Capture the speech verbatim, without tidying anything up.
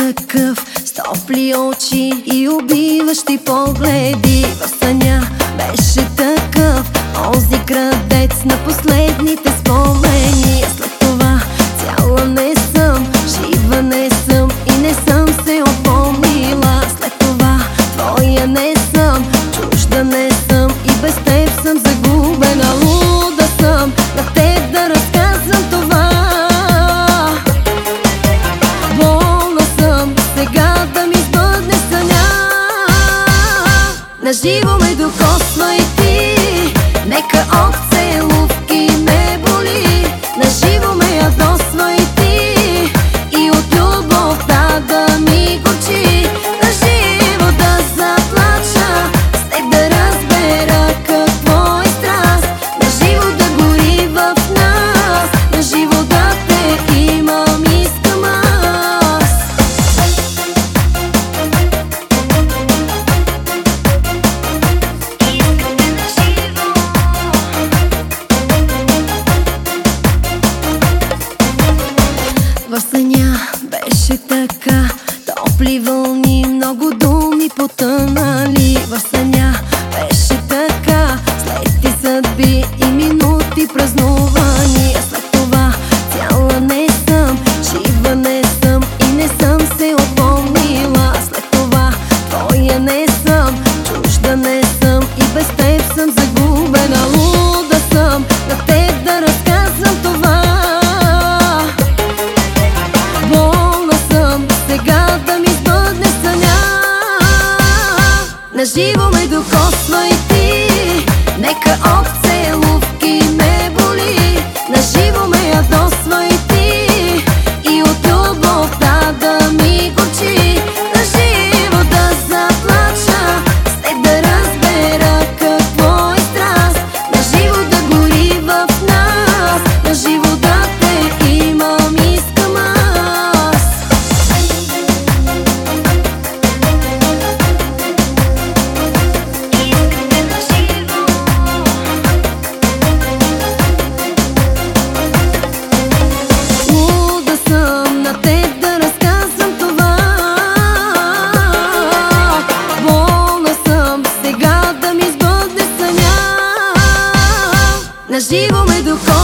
такъв, с топли очи и убиващи погледи. В съня беше такъв, онзи крадец на последните спомени. А след това цяла не съм, жива не съм и не съм се опомнила. След това твоя не съм, чужда не съм и без теб съм загубена. Луда съм на теб да разказвам това. Болна съм сега да ми сбъдне съня. Наживо ме докосва и ти, нека от целувки ме боли. Наживо ме ядосва и ти, и от любовта да ми горчи. Наживо да заплача, с теб да разбера какво е страст. Наживо да гори в нас, наживо да те имам, искам аз. В съня беше така, топли вълни, много думи потънали. В съня беше така, след съдби и минути празнувани. А след това цяла не съм, жива не съм и не съм се опомнила. А след това твоя не съм, чужда не съм и без теб съм загубена. Луда съм на теб да разказвам това. Болна съм сега да ми сбъдне съня. Наживо ме докосва и ти, нека от целувки ме боли. Наживо ме ядосва и ти, и от любовта да ми горчи. Наживо да заплача, с теб да разбера какво е страст. Наживо да гори в нас, наживо да те имам, искам аз. Луда съм на теб да разказвам това. Болна съм сега да ми сбъдне съня. Наживо ме докосва